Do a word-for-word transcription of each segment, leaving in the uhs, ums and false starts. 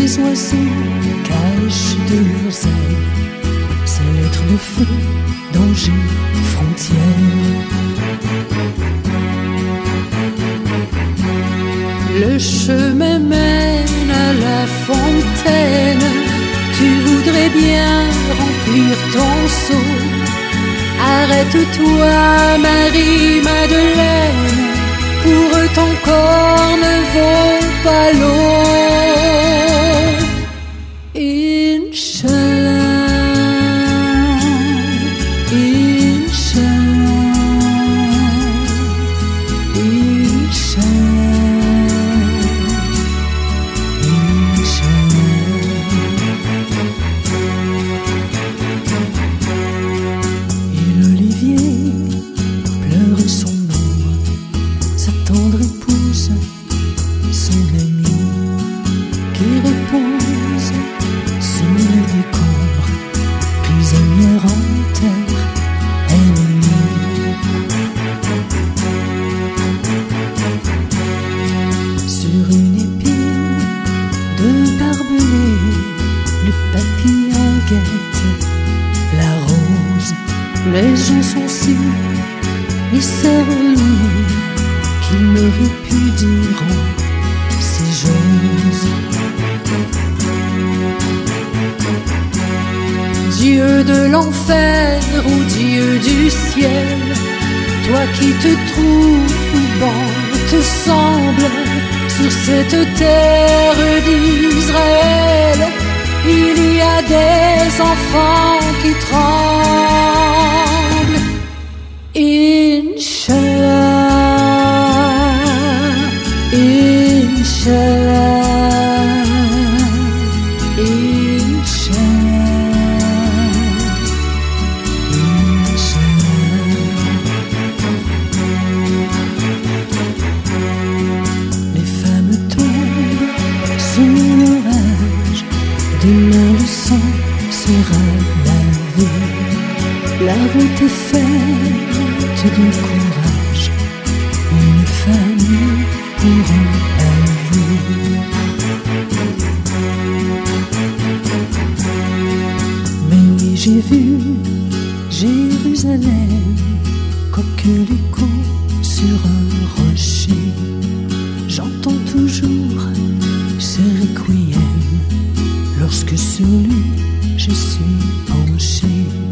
les oiseaux cachent de leurs ailes ces lettres de feu, danger, frontières. Le chemin mène à la fontaine, tu voudrais bien remplir ton seau. Arrête-toi, Marie-Madeleine, pour ton corps ne vaut pas l'eau. Inch'Allah, Inch'Allah, Inch'Allah. Et l'olivier pleure son ombre, sa tendre épouse, son ami qui repose sous les décombres, prisonnière en terre ennemie. Sur une épine de barbelé, le papillon guette la rose. Les gens sont si écervelés qu'ils me répudieront si j'ose. Dieu de l'enfer ou Dieu du ciel, toi qui te trouves où bon te semble, sur cette terre d'Israël, il y a des enfants qui tremblent. Inch'Allah, Inch'Allah, Inch'Allah, Inch'Allah. Les femmes tombent sous l'orage, demain le sang sera lavé. La route est faite de courage, une famille pour un pavé. Mais oui, j'ai vu Jérusalem, coquelicot sur un rocher. J'entends toujours ce requiem lorsque sur lui je suis penché.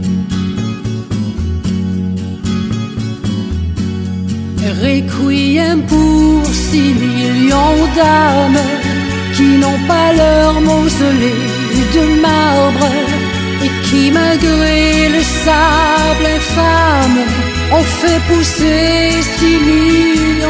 Requiem pour six millions d'âmes qui n'ont pas leur mausolée de marbre et qui, malgré le sable infâme, ont fait pousser six mille